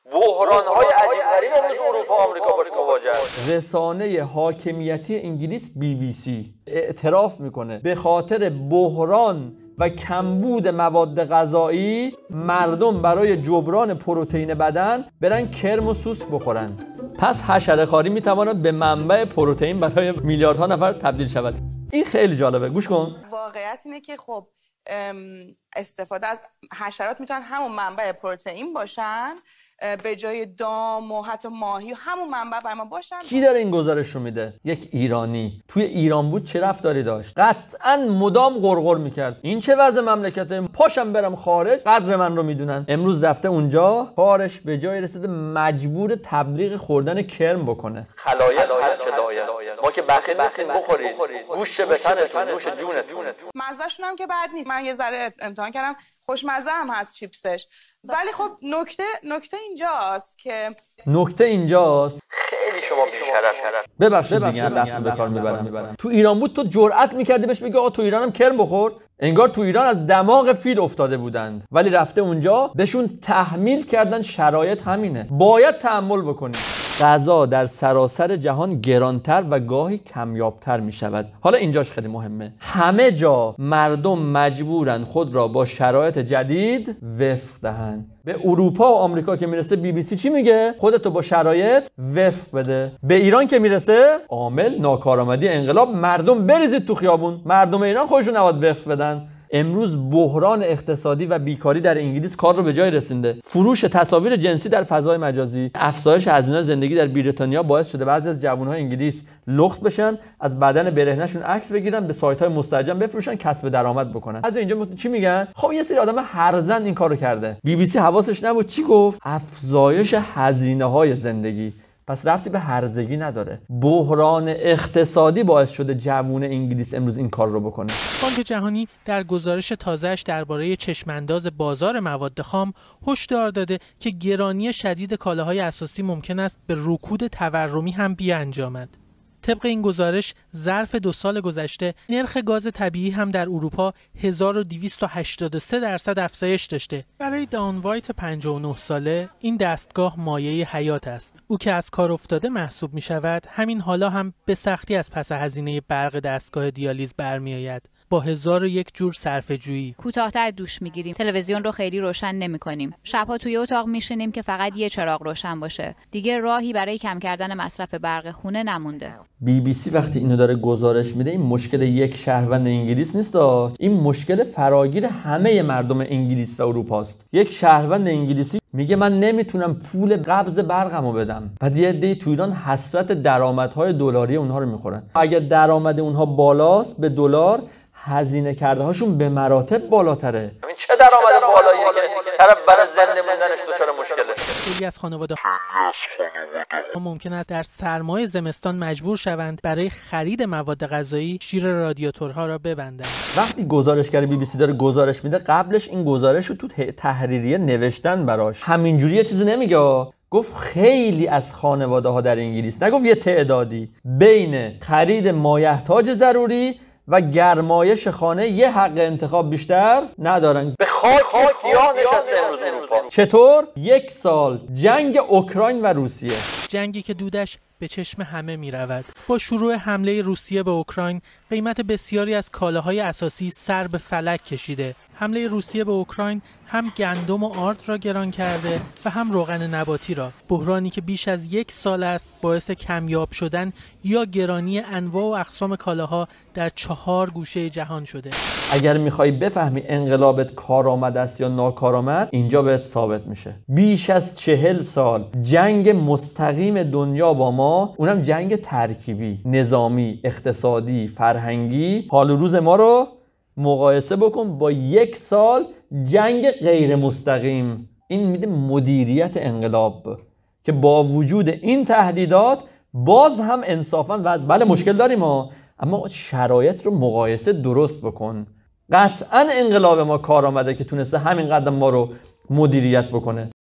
بحران‌های عجیب غریب امروز اروپا و آمریکا باش مواجه است. رسانه حاکمیتی انگلیس BBC اعتراف میکنه به خاطر بحران و کمبود مواد غذایی مردم برای جبران پروتئین بدن برن کرم و سوسک بخورن. پس حشره‌خواری میتواند به منبع پروتئین برای میلیاردها نفر تبدیل شود. این خیلی جالبه، گوش کن. واقعیت اینه که خب استفاده از حشرات میتونن همون منبع پروتئین باشن به جای دام و حتی ماهی و همون منبع برای ما باشن. کی داره این گزارش رو میده؟ یک ایرانی. توی ایران بود چه رفتاری داشت؟ قطعاً مدام غرغر میکرد این چه وضع مملکته، پاشم برم خارج قدر من رو میدونن. امروز رفته اونجا کارش به جای رسیده مجبور تبلیغ خوردن کرم بکنه. خلایق هر چه داید ما که بخیل نیستیم بخورید، گوشت به تنتون، نوش جونتون. مزه‌شون هم که بد نیست، من یه ذره امتحان کردم، خوشمزه هم هست چیپسش. ولی خب نکته اینجاست خیلی شما بی‌شرف. ببخشید دیگه دست به کار میبرم. تو ایران بود تو جرئت میکردی بهش بگی آقا تو ایرانم کرم بخور؟ انگار تو ایران از دماغ فیل افتاده بودند. ولی رفته اونجا بهشون تحمیل کردن شرایط همینه، باید تحمل بکنی. غذا در سراسر جهان گرانتر و گاهی کمیابتر می شود. حالا اینجاش خیلی مهمه. همه جا مردم مجبورن خود را با شرایط جدید وفق دهند. به اروپا و آمریکا که میرسه BBC چی میگه؟ خودتو با شرایط وفق بده. به ایران که میرسه عامل ناکارآمدی انقلاب، مردم بریزید تو خیابون. مردم ایران خودشون نباید وفق بدن. امروز بحران اقتصادی و بیکاری در انگلیس کار رو به جای رسونده. فروش تصاویر جنسی در فضای مجازی، افزایش هزینه زندگی در بریتانیا باعث شده بعضی از جوان‌های انگلیس لخت بشن، از بدن برهنه‌شون عکس بگیرن، به سایت‌های مستعجم بفروشن، کسب درآمد بکنن. از اینجا چی میگن؟ خب یه سری آدم هرزن این کارو کرده. BBC حواسش نبود چی گفت؟ افزایش هزینه‌های زندگی. پس ربطی به هرزگی نداره. بحران اقتصادی باعث شده جوون انگلیس امروز این کار رو بکنه. بانک جهانی در گزارش تازه‌اش درباره چشمانداز بازار مواد خام هشدار داده که گرانی شدید کالاهای اساسی ممکن است به رکود تورمی هم بیانجامد. طبق این گزارش ظرف 2 سال گذشته نرخ گاز طبیعی هم در اروپا 1283% افزایش داشته. برای دان وایت 59 ساله این دستگاه مایه حیات است. او که از کار افتاده محسوب می شود، همین حالا هم به سختی از پس هزینه برق دستگاه دیالیز برمیآید. با 1001 جور صرفه‌جویی. کوتاه‌تر دوش میگیریم، تلویزیون رو خیلی روشن نمی‌کنیم. شب‌ها توی اتاق میشینیم که فقط یه چراغ روشن باشه. دیگه راهی برای کم کردن مصرف برق خونه نمونده. BBC وقتی اینو داره گزارش میده، این مشکل یک شهروند انگلیس نیست، این مشکل فراگیر همه مردم انگلیس و اروپا است. یک شهروند انگلیسی میگه من نمیتونم پول قبض برقمو بدم. بعد یه عده تو ایران حسرت درآمدهای دلاری اونها رو میخورن. اگر درآمد اونها بالاست به دلار، هزینه کرده هاشون به مراتب بالاتره. این چه درآمد بالاییه که طرف برای زنده موندنش دچار مشکله. خیلی از خانواده‌ها ممکن است در سرمای زمستان مجبور شوند برای خرید مواد غذایی شیر رادیاتورها را ببندند. وقتی گزارشگر BBC داره گزارش میده، قبلش این گزارش رو تو تحریریه نوشتن براش. همینجوری یه چیزی نمیگه. گفت خیلی از خانواده ها در انگلیس، نگفت یه تعدادی، بین خرید مایحتاج ضروری و گرمایش خانه یه حق انتخاب بیشتر ندارن. به خاک سیاه نشسته امروز اروپا. چطور؟ 1 سال جنگ اوکراین و روسیه، جنگی که دودش به چشم همه می رود. با شروع حمله روسیه به اوکراین، قیمت بسیاری از کالاهای اساسی سر به فلک کشیده. حمله روسیه به اوکراین هم گندم و آرد را گران کرده و هم روغن نباتی را. بحرانی که بیش از 1 سال است باعث کمیاب شدن یا گرانی انواع و اقسام کالاها در 4 گوشه جهان شده. اگر میخوای بفهمی انقلابت کارآمد است یا ناکارآمد، اینجا بهت ثابت میشه. بیش از 40 سال جنگ مستقیم دنیا با ما، اونم جنگ ترکیبی، نظامی، اقتصادی، فرهنگی. حال روز ما رو مقایسه بکن با 1 سال جنگ غیر مستقیم. این میده مدیریت انقلاب که با وجود این تهدیدات باز هم انصافاً بله مشکل داریم اما شرایط رو مقایسه درست بکن. قطعاً انقلاب ما کار آمده که تونسته همین قدم ما رو مدیریت بکنه.